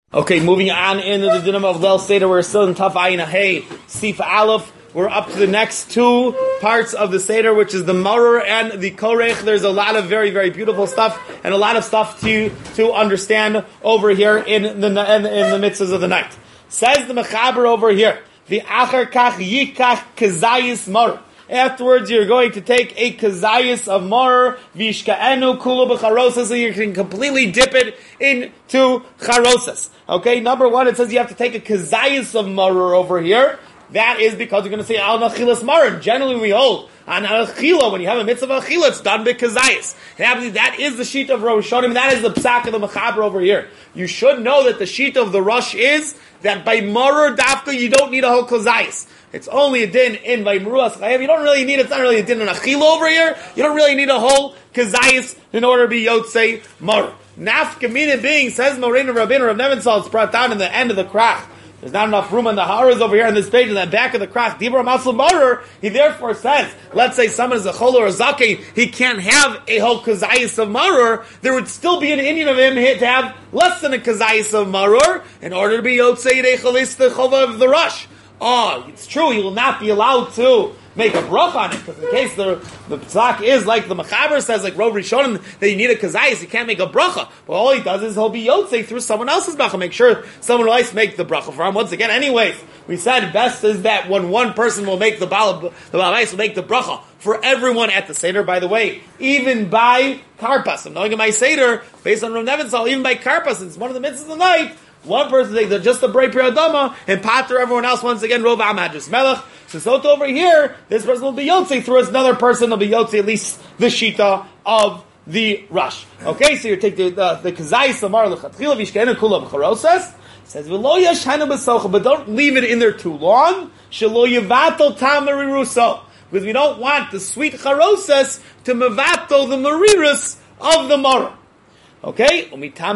Okay, moving on into the Dinam of Leil Seder, we're still in Taf Ayin Hey, Sif Aleph. We're up to the next two parts of the Seder, which is the Maror and the Korech. There's a lot of very, very beautiful stuff and a lot of stuff to understand over here in the mitzvahs of the night. Says the Mechaber over here, the Achar Kach Yikach Kezayis Maror. Afterwards, you're going to take a kazayis of maror, vishkaenu kula b'charosas, so you can completely dip it into charosas. Okay, number one, it says you have to take a kazayis of maror over here. That is because you're going to say al nachilas maror. Generally, we hold on achila, when you have a mitzvah of achila, it's done by kazayis. That is the sheet of Rosh Hashanah, that is the psak of the mechaber over here. You should know that the sheet of the Rosh is that by maror dafka, you don't need a whole kazayis. It's only a din in Vayimruas Chayev. You don't really need, it's not really a din in Achila over here. You don't really need a whole Kazayis in order to be Yotzei Mar. Nafkamina being, says Morena Rabbeinu Rav Nebenzahl, it's brought down in the end of the krach. There's not enough room on the haras over here on this page, in the back of the krach. Dibra Masl Marer, he therefore says, let's say someone is a chol or a zake, he can't have a whole Kazayis of Marer. There would still be an Indian of him to have less than a Kazayis of Marer in order to be Yotzei Reichalis, the Chova of the Rush. Oh, it's true, he will not be allowed to make a brach on it, because in case the tzak is like the Mechaber says, like Rov Rishonim, that you need a kazayis, you can't make a bracha. But all he does is he'll be yotzei through someone else's bracha, make sure someone else make the bracha for him. Once again, anyways, we said best is that when one person will make the balabais will make the bracha for everyone at the Seder. By the way, even by karpas, I'm knowing in my Seder, based on Rav Nebenzahl, even by karpas, it's one of the mitzvahs of the night, one person takes just the brei priyadama and pater everyone else once again. Rov Amadris Melech. So over here, this person will be yotzi through another person. Will be yotzi at least the shita of the rush. Okay, so you take the kazai samar lechatchila v'ishkeinu kula b'charosas. Says v'lo yashanu b'socha, but don't leave it in there too long. Shelo yevatel tam mariruso, because we don't want the sweet charosas to mevatel the marirus of the maror. Okay,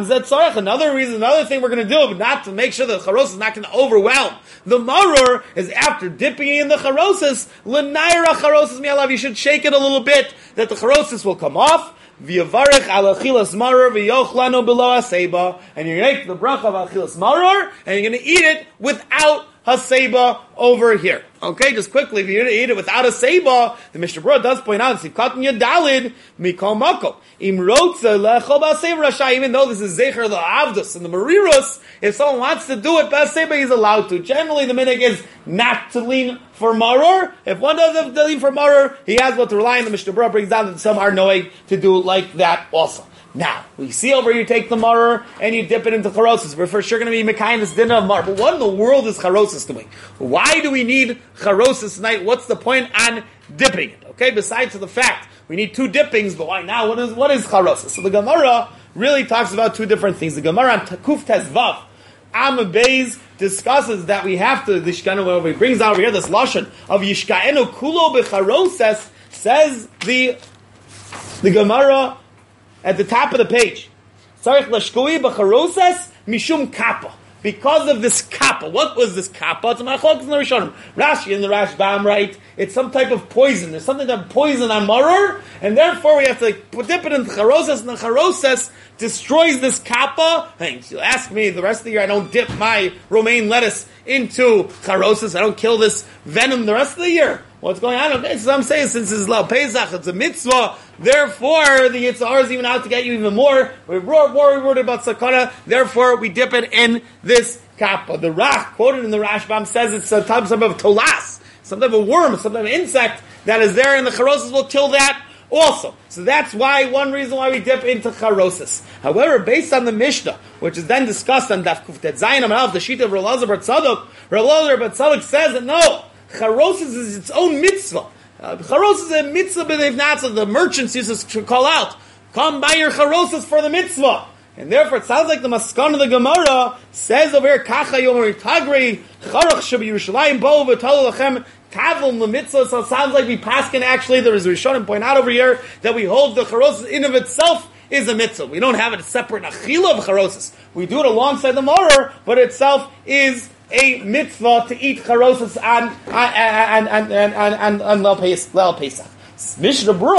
another reason, another thing we're going to do, but not to make sure that the charos is not going to overwhelm the maror, is after dipping in the charosas, l'naira charosas mi'alav, you should shake it a little bit, that the charosas will come off. V'yavarech al achilas maror v'yochlanu below haseba, and you're going to make the bracha of achilas maror, and you're going to eat it without haseba over here. Okay, just quickly, if you're going to eat it without a seba, the Mishnah Berurah does point out, Sivkatan Yadalid, Mikol Mako. Im Rotza Lechol Ba'aseba Rasha, even though this is Zecher the Avdus and the Marirus, if someone wants to do it Ba'aseba, he's allowed to. Generally, the minhag is not to lean for Maror. If one doesn't lean for Maror, he has what to rely on. The Mishnah Berurah brings down that some are knowing to do like that also. Now, we see over here, you take the maror and you dip it into charosis. We're for sure going to be mekayim this dinner of maror. But what in the world is charosis doing? Why do we need charosis tonight? What's the point on dipping it? Okay, besides the fact we need two dippings, but why now? What is charosis? So the Gemara really talks about two different things. The Gemara on Kuf Tezvav Amud Beis discusses that we have to, the Shkanu, he brings out over here this lashon of Yishkaenu Kulo B'Charoses, says the Gemara at the top of the page. Sarich lashkoi b'charoses mishum kappa. Because of this kappa. What was this kappa? It's a machlokes in the Rishonim. Rashi in the Rashbam, right? It's some type of poison. There's something that poison on maror, and therefore we have to dip it into charoses, and the charoses destroys this kappa. Hey, you'll ask me, the rest of the year I don't dip my romaine lettuce into charoses. I don't kill this venom the rest of the year. What's going on? Okay, so I'm saying since it's Leil Pesach, it's a mitzvah, therefore the Yitzhar is even out to get you even more. We're more worried about sakana, therefore we dip it in this kappa. The Rach, quoted in the Rashbam, says it's some type of tolas, some type of worm, some type of insect that is there, and the charoses will kill that also. So that's why, one reason why we dip into charoses. However, based on the Mishnah, which is then discussed on Daf Kuftet Zayin Amalav, the sheet of Rav Elazar bar Tzadok says that no, charoses is its own mitzvah. Charoses is a mitzvah, but they've not, so the merchants used to call out, come buy your charoses for the mitzvah. And therefore, it sounds like the Maskan of the Gemara says over here, Kacha Yomer Tagri, Charach Shabi Yerushalayim Bo V'Tol Lachem Tavum L'Mitzvah. So it sounds like we paskin actually, there is a Rishonim point out over here, that we hold the charoses in of itself is a mitzvah. We don't have it a separate achila of charoses. We do it alongside the maror, but itself is a mitzvah to eat charoses and Leil Pesach. Mishnah Berurah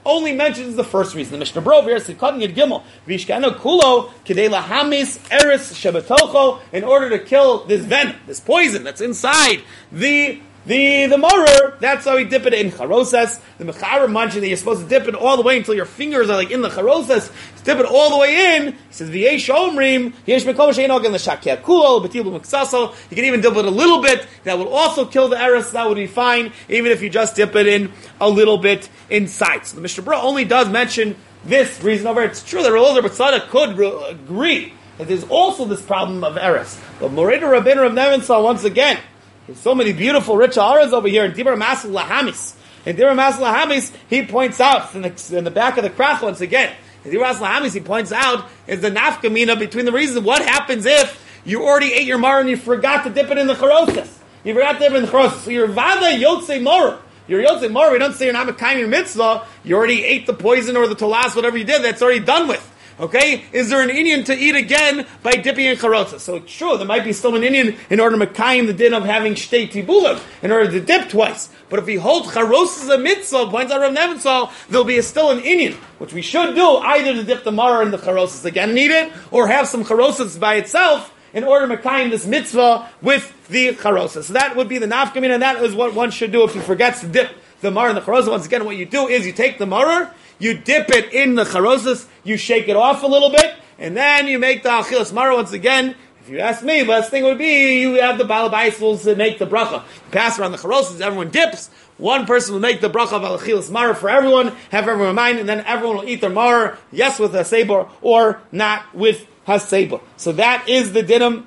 only mentions the first reason. The Mishnah Brov here says, Gimel, Vishkano Kulo, Kedei Lahamis, Eris, Shebetocho, in order to kill this venom, this poison that's inside the maror. That's how we dip it in charoses. The mechaber mentioned that you're supposed to dip it all the way until your fingers are like in the charoses. Dip it all the way in. He says, V'yesh omrim, yesh mekom she'enog in the shakeh kulo, b'tibul meksaso. You can even dip it a little bit. That will also kill the eris. That would be fine, even if you just dip it in a little bit inside. So the Mishnah Berurah only does mention this reason over. It's true that Elazar B'Tzadok could agree that there's also this problem of eris. But Moreda Rabbeinu Rav Nebenzahl, once again, there's so many beautiful rich aras over here in Dibur Masel Lahamis. In Dibur Masel Lahamis, he points out in the back of the krach once again. In Dibur Masel Lahamis, he points out is the nafkamina between the reasons what happens if you already ate your maror and you forgot to dip it in the charoses. You forgot to dip it in the charoses. So you're vada yotze maror. You're yotze maror. We don't say you're not mekayim your mitzvah. You already ate the poison or the tolas, whatever you did. That's already done with. Okay, is there an Indian to eat again by dipping in charotza? So it's true, there might be still an Indian in order to mekayim the din of having shtei tibulim, in order to dip twice. But if we hold charotza as a mitzvah, points out Rav Nebenzahl, there'll be still an Indian, which we should do either to dip the maror in the charotza again and eat it, or have some charotza by itself in order to mekayim this mitzvah with the charotza. So that would be the nafkamin, and that is what one should do if he forgets to dip the maror in the charotza. Once again, what you do is you take the maror, you dip it in the charoses, you shake it off a little bit, and then you make the achilas maror once again. If you ask me, the best thing would be you have the balabais will make the bracha. You pass around the charoses, everyone dips. One person will make the bracha of achilas maror for everyone, have everyone in mind, and then everyone will eat their maror, yes with hasebor or not with hasebor. So that is the dinim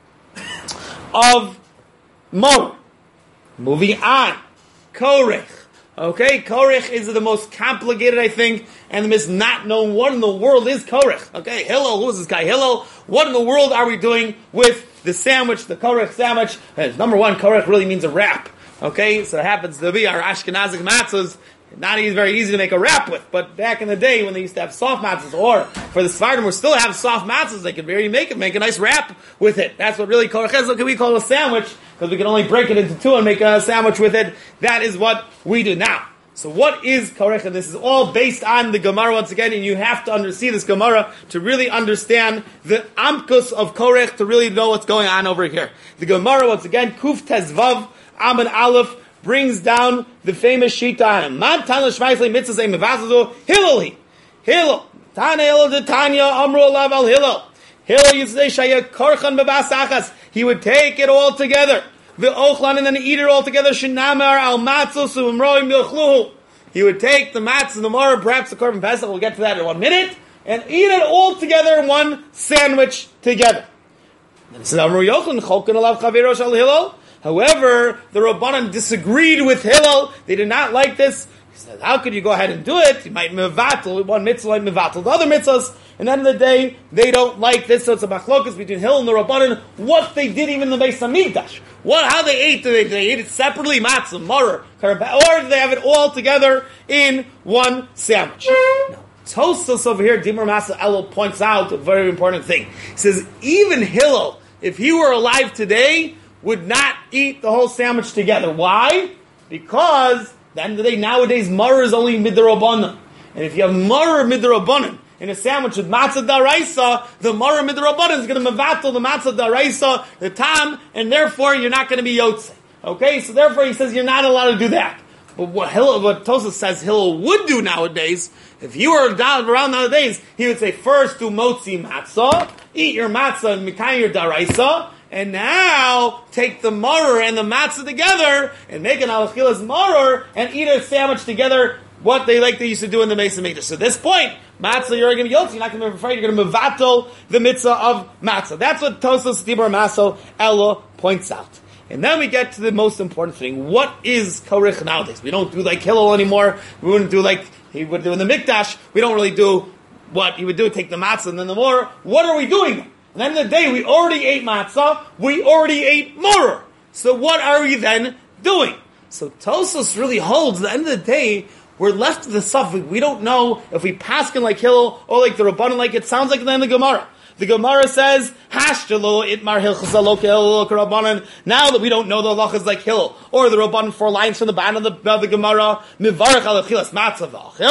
of maror. Moving on, korech. Okay, korech is the most complicated, I think, and the most not known. What in the world is korech? Okay, Hillel, who is this guy? Hillel, what in the world are we doing with the sandwich, the korech sandwich? Number one, korech really means a wrap. Okay, so it happens to be our Ashkenazic matzahs, not very easy to make a wrap with, but back in the day when they used to have soft matzahs, or for the Sephardim we still have soft matzahs, they could very make a nice wrap with it. That's what really korech is. Look, we call it a sandwich, because we can only break it into two and make a sandwich with it. That is what we do now. So what is korech? And this is all based on the Gemara once again, and you have to see this Gemara to really understand the amkus of korech, to really know what's going on over here. The Gemara once again, Kuf Tezvav Amud Aleph, brings down the famous shita on him. Man tana shmaisle mitzvah say mevazazu Hillel. Hillel. Tana Hillel de Tanya Amru Alav al Hillel. Hillel used to say shaya korchan bebasachas. He would take it all together. The ochlan and then eat it all together. Shenamar al matzos umroim yochluhu. He would take the matzah and the maror, perhaps the korban pesach. We'll get to that in 1 minute, and eat it all together in one sandwich together. And it says Amru Yochanan cholkan alav chavirosh al Hillel. However, the Rabbanan disagreed with Hillel. They did not like this. He said, how could you go ahead and do it? You might mevatel one mitzvah, might mevatel the other mitzvahs. And at the end of the day, they don't like this. So it's a machlokas between Hillel and the Rabbanan. What they did even in the Beis Hamikdash. How they ate. Did they ate it separately, matzah, maror, or did they have it all together in one sandwich? Now, Tosfos over here, Dibur Masel Elul, points out a very important thing. He says, even Hillel, if he were alive today, would not eat the whole sandwich together. Why? Because, at the end of the day, nowadays, maror is only midrabanan. And if you have maror midrabanan in a sandwich with matzah daraisa, the maror midrabanan is going to mevatel the matzah daraisa, the tam, and therefore you're not going to be yotze. Okay? So therefore he says you're not allowed to do that. But what Tosfos says Hillel would do nowadays, if you were around nowadays, he would say, first do motzi matzah, eat your matzah and mikayim your daraisa, and now take the maror and the matzah together and make an alachilas maror and eat a sandwich together. What they used to do in the Beis Hamikdash. So at this point, matzah you're going to be yotze. You're not going to be afraid. You're going to mevatel the mitzvah of matzah. That's what Tosfos Dibur Masel Elul points out. And then we get to the most important thing. What is korech nowadays? We don't do like Hillel anymore. We wouldn't do like he would do in the Mikdash. We don't really do what he would do, take the matzah and then the maror. What are we doing? At the end of the day, we already ate matzah. We already ate maror. So what are we then doing? So Tosfos really holds, at the end of the day, we're left with the suffix. We don't know if we paskin like Hillel or like the Rabbanan, like it sounds like in the Gemara. The Gemara says, Hashjalo itmar hilchasalo ke'Hillel k'Rabbanan. Now that we don't know the halachas like Hillel, or the Rabbanan 4 lines from the bottom of the Gemara, mivarach al achilas matzah v'achil,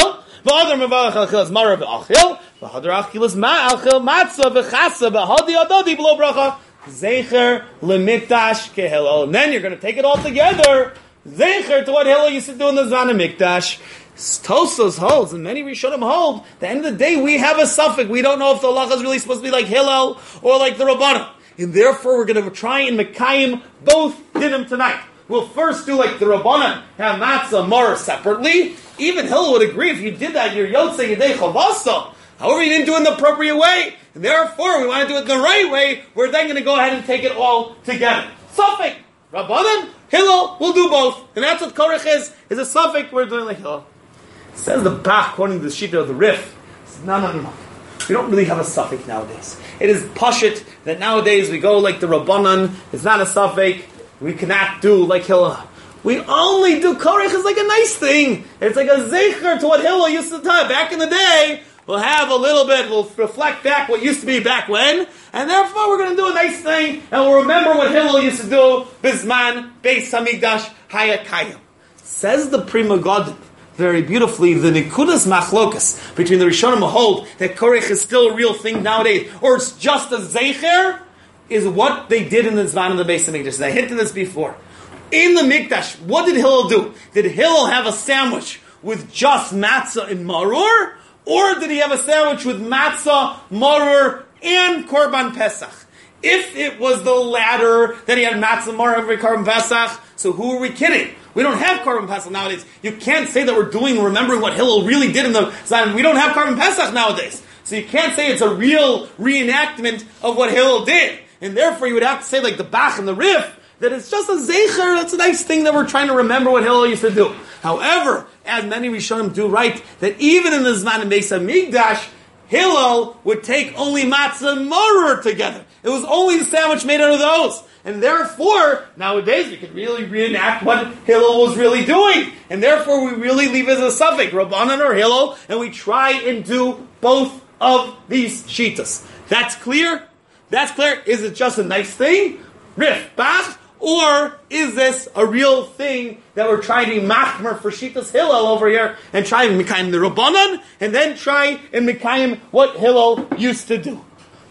V'adar mevalach achilas mara v'achil, v'hadar achilas ma'achil matzah v'chasa v'hadi adadi b'lo bracha. Zecher lemikdash kehilel. And then you're going to take it all together. Zecher to what Hillel used to do in the Zman of Mikdash. Tosfos holds, and many Rishonim hold, at the end of the day, we have a suffix. We don't know if the halacha is really supposed to be like Hillel or like the Rabbanan. And therefore, we're going to try and Mekayim both dinim tonight. We'll first do like the Rabbanan, have matzah maror separately. Even Hillel would agree if you did that, you're yotzei yedei chavasa. However, you didn't do it in the appropriate way. And therefore, we want to do it the right way. We're then going to go ahead and take it all together. Suffix. Rabbanan, Hillel, we'll do both. And that's what Korech is a suffix. We're doing like Hillel. Says the Bach, according to the Shita of the Rif. No. We don't really have a suffix nowadays. It is pashit that nowadays we go like the Rabbanan. It's not a suffix. We cannot do like Hillel. We only do Korech as like a nice thing. It's like a zecher to what Hillel used to do back in the day. We'll have a little bit, we'll reflect back what used to be back when, and therefore we're going to do a nice thing, and we'll remember what Hillel used to do, Bizman, Beis Hamikdash, Hayakayim. Says the Pri Megadim, very beautifully, the Nikudas Machlokas, between the Rishonim who hold that Korech is still a real thing nowadays, or it's just a Zecher, is what they did in the Zman of the Beis Hamikdash. I hinted this before. In the Mikdash, what did Hillel do? Did Hillel have a sandwich with just matzah and maror? Or did he have a sandwich with matzah, maror, and korban pesach? If it was the latter, then he had matzah, maror, every korban pesach. So who are we kidding? We don't have korban pesach nowadays. You can't say that we're remembering what Hillel really did in the Zion. We don't have korban pesach nowadays. So you can't say it's a real reenactment of what Hillel did. And therefore you would have to say like the Bach and the Rif, that it's just a zecher, that's a nice thing that we're trying to remember what Hillel used to do. However, as many Rishonim do write, that even in the Zman of Beis Hamikdash, Hillel would take only matzah and maror together. It was only the sandwich made out of those. And therefore, nowadays, we could really reenact what Hillel was really doing. And therefore, we really leave it as a suffix, Rabbanan or Hillel, and we try and do both of these shitas. That's clear? That's clear. Is it just a nice thing? Rif, Bach? Or is this a real thing that we're trying to be machmer for Shitas Hillel over here and try and Mekayim the Rabbanan and then try and Mekayim what Hillel used to do?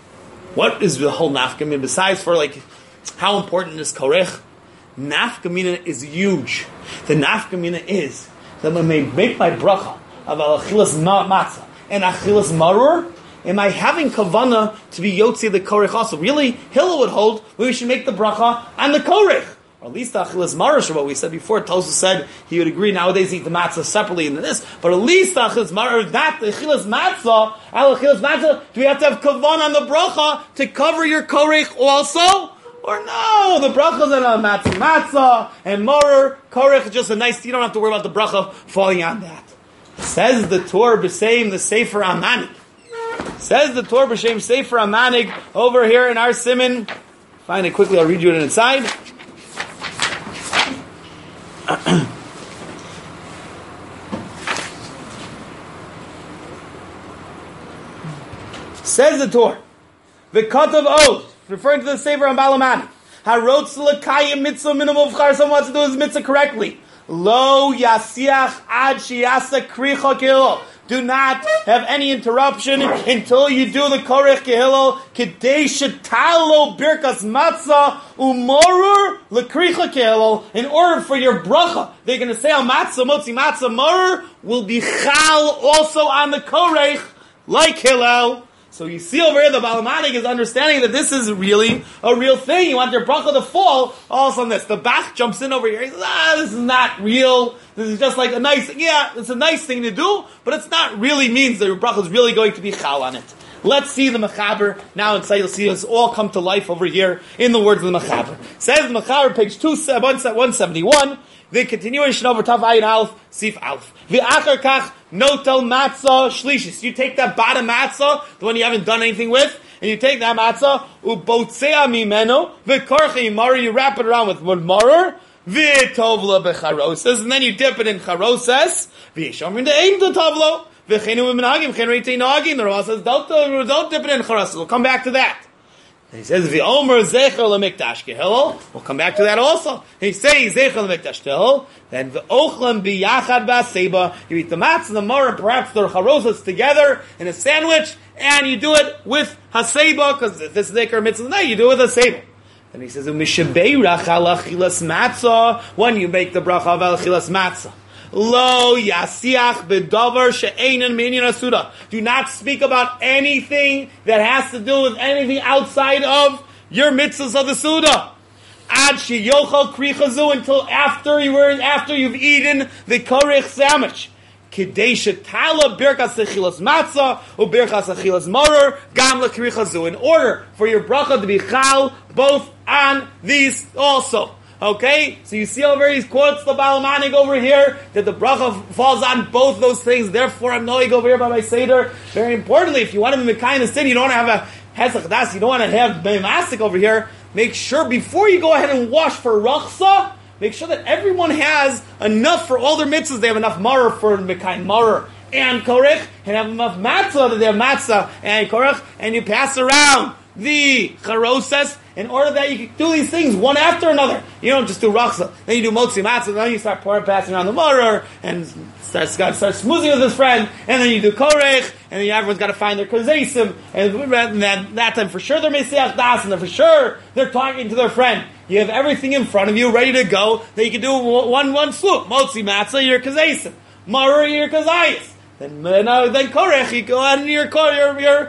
What is the whole nafkamina besides for like how important is Korech? Nafkamina is huge. The nafkamina is that when I make my bracha of achilas matzah and achilas maror, am I having kavana to be yotzi the korech also? Really, Hillel would hold we should make the bracha on the korech. Or at least the achilas maror, what we said before. Tosa said he would agree nowadays eat the matzah separately into this. But at least the achilas maror, not the achilas matzah, do we have to have kavana on the bracha to cover your korech also? Or no, the bracha is on matzah, and maror, korech is just a nice, you don't have to worry about the bracha falling on that. Says the Torah b'seim, the Sefer Amanik. Says the Torah b'shem Sefer Amanig over here in our Siman. Find it quickly, I'll read you it inside. Says the Torah, V'katav Od, referring to the Sefer Amanig, Harotz l'kayim mitzvah minimum v'char, someone wants to do his mitzvah correctly. Lo yasiach ad shiyasa kricha kilo. Do not have any interruption until you do the korech kehilel kedei shetalo birkas matzah umorur lekricha kehilel. In order for your bracha, they're going to say al matzah motzi matzah morur will be chal also on the korech like Hillel. So you see over here, the Baal HaManik is understanding that this is really a real thing. You want your bracha to fall, also on this. The Bach jumps in over here. He says, this is not real. This is just like a nice, it's a nice thing to do, but it's not really means that your bracha is really going to be chal on it. Let's see the Mechaber. Now inside you'll see us all come to life over here in the words of the Mechaber. Says the Mechaber, page 171, the continuation over Tav Ayin Aleph, Sif Aleph. V'achar kach notel matzah shlishis. You take that bottom matzah, the one you haven't done anything with, and you take that matzah, ubotzea mimeno, v'korchi maror, you wrap it around with maror, v'tovla b'charoses, and then you dip it in charoses, v'yishomrin de'eim to tovlo, v'chenu v'menagim, chen reitei nagim, the Rambam says, don't dip it in charoses. We'll come back to that. And he says, "V'omer zecher lemikdash kehillel." We'll come back to that also. He says zecher lemikdash kehillel. Then v'ochlam biyachad b'aseba. You eat the matzah and the maror, perhaps the charosas together in a sandwich, and you do it with haseba, because if this is zecher mitzvah night, you do it with haseba. And he says, "U'mishabeirach al achilas matzah." When you make the bracha of al achilas matzah. Lo yasiach bedavar she'einin minyan asuda. Do not speak about anything that has to do with anything outside of your mitzvahs of the suda. Ad sheyochal krichazu, until after you've eaten the korech sandwich. Kidei shetala birkas achilas matzah or birkas achilas maror gam lekrichazu. In order for your bracha to be chal both on these also. Okay, so you see over here, he quotes the Balamanik over here, that the bracha falls on both those things. Therefore, I'm knowing over here by my Seder. Very importantly, if you want to be Mekayim the sin, you don't want to have a Hesach Das, you don't want to have Beimasik over here, make sure before you go ahead and wash for Rachsa, make sure that everyone has enough for all their mitzvahs. They have enough maror for Mekayim maror and korech, and have enough matzah that they have matzah and korech, and you pass around the charoses, in order that you can do these things one after another. You don't just do rachsa, then you do motzi matzah, then you start passing around the maror, and start smoozing with his friend, and then you do korech, and then everyone's got to find their kazesim, and that time for sure they're mesiach das, and then for sure they're talking to their friend. You have everything in front of you ready to go, that you can do one swoop. Motzi matzah, your kazesim. Maror, your kazayis. Then korech, you go out into your korech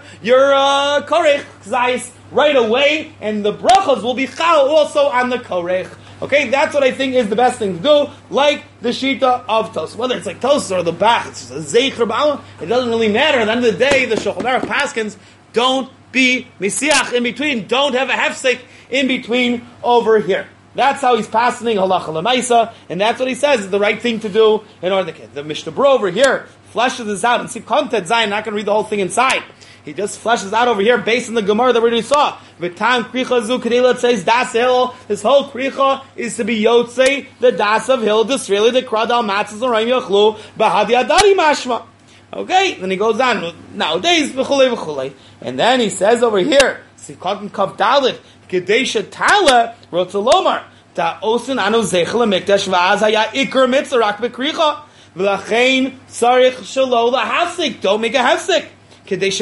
kazayis right away, and the brachas will be chal also on the korech. Okay, that's what I think is the best thing to do, like the shita of Tos. Whether it's like Tos or the Bach, it's just a zeicher ba'ala, it doesn't really matter. At the end of the day, the Shulchan Aruch paskins, don't be misiach in between, don't have a hefsek in between over here. That's how he's passing halacha l'maisa, and that's what he says is the right thing to do in order to get the Mishnah Berurah over here fleshes this out, and see content Zion, not going to read the whole thing inside. He just fleshes out over here based on the Gemara that we already saw. V'tam kricha zu kedela says das hill. This whole kricha is to be yotzei the das of hill. This really the kradal matzah zoraim yachlu bahadi adari mashma. Okay, then he goes on nowadays v'chulei v'chulei, and then he says over here sikot kav dalit kedesha tala rotzalomar ta osin anu zeichel mikdash va'az haya ikar mitzvah rak bekricha v'lachein sarich shelo lahafsik. Don't make a hafsik. In order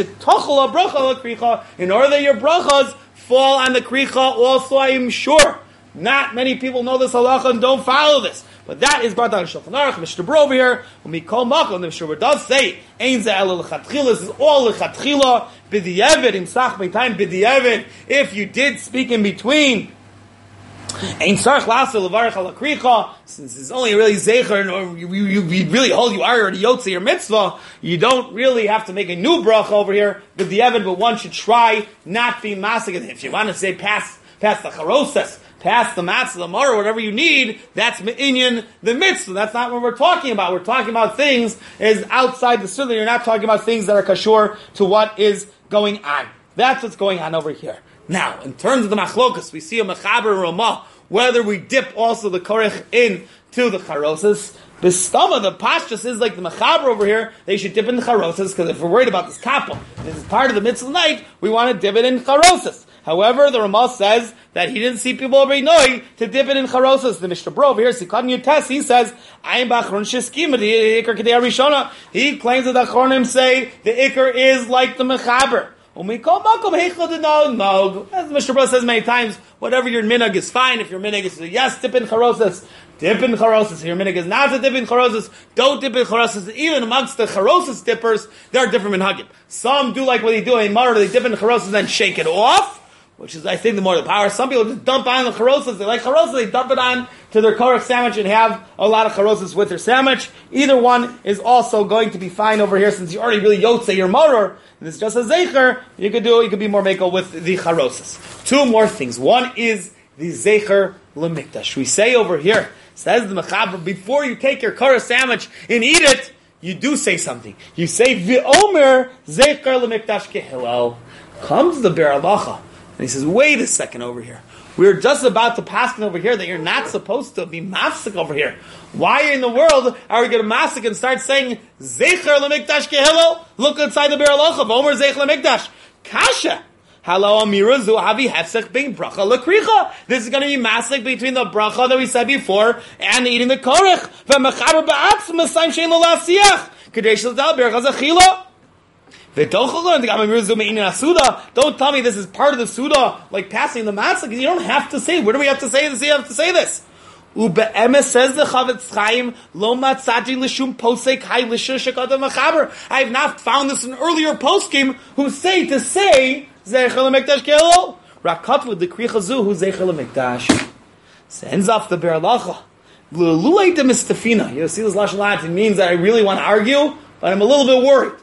that your brachas fall on the kricha also, I am sure. Not many people know this halacha and don't follow this. But that is brought down in Shulchan Aruch, Mishnah Berurah over here. When we call makom, the Mishnah Berurah does say, Ein ze ela l'chatchila, this is all l'chatchila, b'di'evid, im sach b'tayim b'di'evid, if you did speak in between, Ein sarch lasa levarich ala kricha, since it's only really zecher, or you really hold you are already yotze your mitzvah, you don't really have to make a new bracha over here with the evid, but one should try not be masik. If you want to say pass the charoses, pass the matzah, the maror, whatever you need, that's me'inyan the mitzvah. That's not what we're talking about. We're talking about things is outside the sunnah. You're not talking about things that are kashur to what is going on. That's what's going on over here. Now, in terms of the machlokas, we see a mechaber ramah, whether we dip also the korech into the charoses. The stomach, the pashtus is like the mechaber over here, they should dip in the charoses, because if we're worried about this kappa, this is part of the mitzvah night, we want to dip it in charoses. However, the Ramah says that he didn't see people over noi to dip it in charoses. The Mishnah Berurah over here, Sikad Yutes, he says, Ayin b'achron sheskim, the ikar kedei harishona. He claims that the achronim say the ikar is like the mechaber. As the Mishnah Berurah says many times, whatever your minhag is fine. If your minhag is yes, dip in charoses, dip in charoses. If your minhag is not to dip in charoses, don't dip in charoses. Even amongst the charoses dippers, there are different minhagim. Some do like what they do in Maror, they dip in charoses and then shake it off, which is, I think, the more the power. Some people just dump on the charoses. They like charoses, they dump it on to their korech sandwich and have a lot of charoses with their sandwich. Either one is also going to be fine over here, since you already really yotze your maror. This is just a zeicher. You could be more makel with the charoses. Two more things. One is the zeicher lemikdash. We say over here, says the mechaber, before you take your korech sandwich and eat it, you do say something. You say v'omer zeicher lemikdash kehillel. Comes the Be'er Halacha. And he says, wait a second over here. We're just about to pass over here that you're not supposed to be mafsik over here. Why in the world are we going to mafsik and start saying, Zecher lemikdash kehillel? Look inside the Be'er Halacha. Omer Zecher lemikdash. Kasha. Hello, Amirazu, Havi Hefsek being bracha lekricha. This is going to be maslik between the bracha that we said before and eating the korech. V'mechaber ba'atz m'sayim shein lo la'asiach. Kadesh l'dal berachaz achila. Don't tell me this is part of the Suda, like passing the matzah, because you don't have to say. Where do we have to say this? You have to say this. Ube'emes says the Chavetz Chaim, lo matzati l'shum posek hay l'shur shekadav machaber. I have not found this in earlier poskim who say to say zeicher l'mikdash ke'elo. Rakat with the krichazu who zeicher l'mikdash. Sends off the beralacha. L'lulei de mistafina. You see this lashon lat? It means that I really want to argue, but I'm a little bit worried.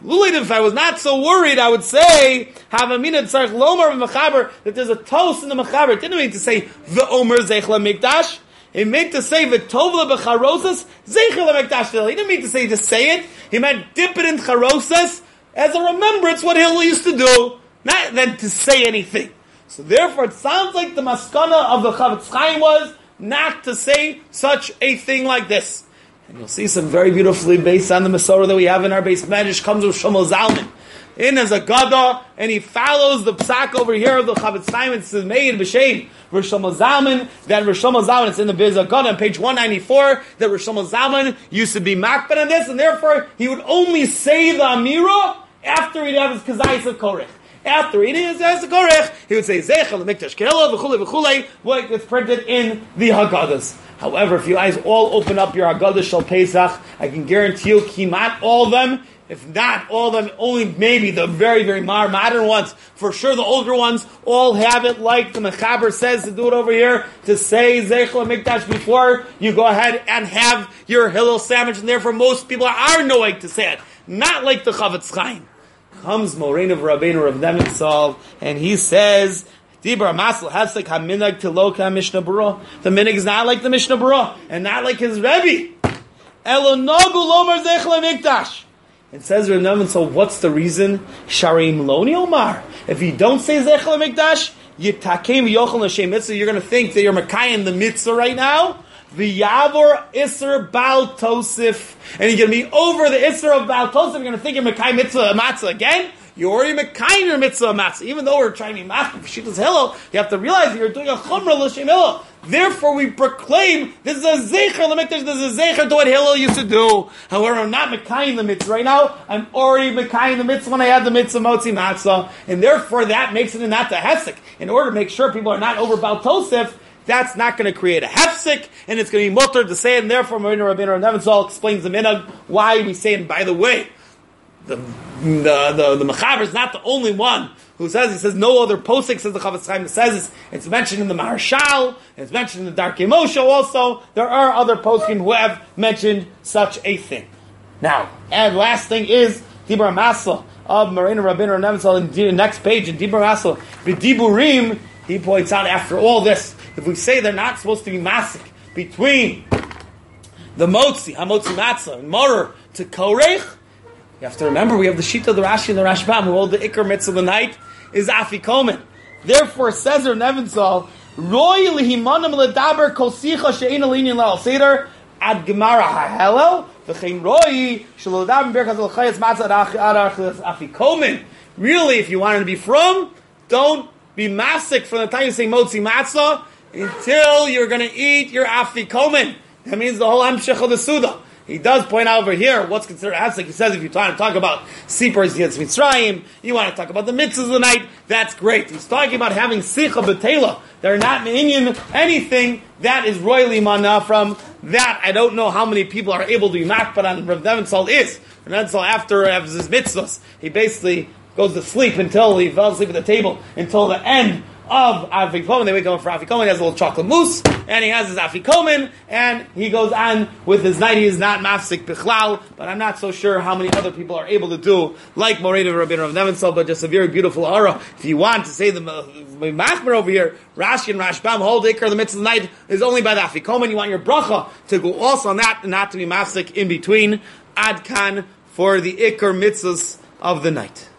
If I was not so worried, I would say, have a minute tzarich lomar v'mechaber, that there's a toast in the mechaber. It didn't mean to say, v'omer zeich l'mikdash. It meant to say, v'tovla b'charosas, zeich l'mikdash. He didn't mean to say, just say it. He meant dip it in charosas, as a remembrance what Hillel used to do, not then to say anything. So therefore, it sounds like the maskana of the Chavetz Chaim was not to say such a thing like this. And you'll see some very beautifully based on the Masorah that we have in our base Medrash comes with Shlomo Zalman. In as a Gada, and he follows the psak over here of the Chavetz Chaim. It's made b'shem Rosh Shlomo Zalman. That Rosh Shlomo Zalman, it's in the Biz Gada on page 194. That Rosh Shlomo Zalman used to be makbet on this, and therefore he would only say the Amira after he'd have his kazayis of Korech. After eating his Korech, he would say Zeichel Mikdash Ke'elo v'chulei v'chulei, what is printed in the Haggadahs. However, if you guys all open up your Haggadah Shal Pesach, I can guarantee you, kimat all of them, if not all of them, only maybe the very, very modern ones, for sure the older ones, all have it like the Mechaber says to do it over here, to say Zeichel Mikdash before you go ahead and have your Hillel sandwich, and therefore most people are knowing to say it. Not like the Chavetz Chaim. Comes Morain of Rabbeinu Rav Nevitzal, and he says, Dibra Masl Hasek HaMinag Tiloka Mishnah Berurah. The minig is not like the Mishnah Berurah, and not like his Rebbe. Elo Nagu Lomar Zeichel Mikdash. It says Rav Nevitzal, what's the reason? Sharim Loni Omar. If you don't say Zeichel Mikdash, Yitakem Yochel L'Shem Mitzvah, you're going to think that you're Mekayim the Mitzvah right now. V'yavor Isser Baal Tosif. And you're going to be over the Isser of Baal Tosif. You're going to think you're Mekayim Mitzvah Matzah again. You're already Mekayim your Mitzvah Matzah. Even though we're trying to be Machmir Pshitas Hillel, you have to realize that you're doing a Chumrah L'Shem Hillel. Therefore, we proclaim this is a Zeicher L'Mikdash, this is a Zeicher to what Hillel used to do. However, I'm not Mekayim the Mitzvah right now. I'm already Mekayim the Mitzvah when I had the Mitzvah Motzi Matzah. And therefore, that makes it not the Hefsek. In order to make sure people are not over Baal Tosif, that's not going to create a hefsek, and it's going to be mutter to say it, and therefore Marina Rabbeinu Nevitzal explains the minhag why we say it. And by the way, the Mechaber is not the only one who says, he says no other posik says the Chavetz Chaim says this. It's mentioned in the Maharshal, it's mentioned in the Darkei Moshe also. There are other poskim who have mentioned such a thing. Now, and last thing is Dibra Masla of Marina Rabbeinu Nevitzal in the next page in Dibra Masla B'Diburim. He points out after all this, if we say they're not supposed to be masik between the motzi, hamotzi matzah, and morer to korech, you have to remember we have the shita of the Rashi and the Rashbam who hold the ikar mitzvah of the night is afikomen. Therefore, says Rav Nevitzal, roy lihimanam ledaber kol sicha she'ein alinyan la'al seder ad gemara ha'helel v'chein roy shelo ledaber berkas al chayes matzah ad afikomen. Really, if you wanted to be from, don't be masik from the time you say motzi matzah until you're going to eat your afikomen. That means the whole Amshech of the Suda. He does point out over here what's considered hafsek. He says if you're trying to talk about Sipars Yetz Mitzrayim, you want to talk about the mitzvahs of the night, that's great. He's talking about having Sicha B'Tela. They're not me'inyan anything that is royally mana from that. I don't know how many people are able to be makbet on Rav Nevitzal is. Rav Nevitzal, after his mitzvahs, he basically goes to sleep until he fell asleep at the table until the end of Afikomen. They wake up for Afikomen. He has a little chocolate mousse, and he has his Afikomen, and he goes on with his night. He is not mafsik bichlal, but I'm not so sure how many other people are able to do like Moreid Rabbeinu Rav Nevitzal, but just a very beautiful aura. If you want to say the machmer over here, Rashi and Rashbam hold ikar the mitzvah night is only by the Afikomen. You want your bracha to go also on that, and not to be mafsik in between. Adkan for the ikar mitzvahs of the night.